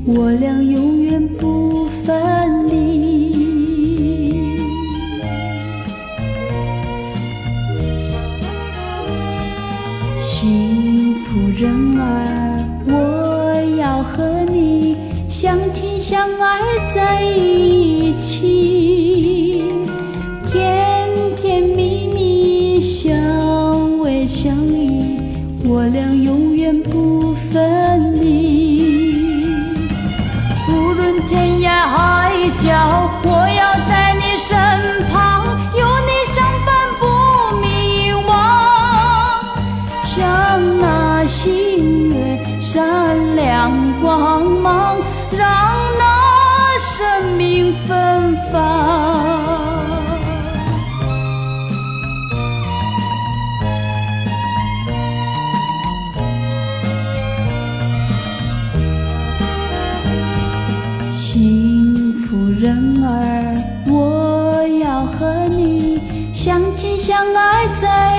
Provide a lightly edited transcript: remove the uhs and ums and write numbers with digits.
我俩永远不分离。幸福人儿，我要和你相亲相爱在一起，甜甜蜜蜜，相偎相依，我俩永远不分离。无论天涯海角，我要在你身旁，有你相伴不迷惘，像那星月闪亮光芒，让那生命芬芳。幸福人儿，我要和你相亲相爱在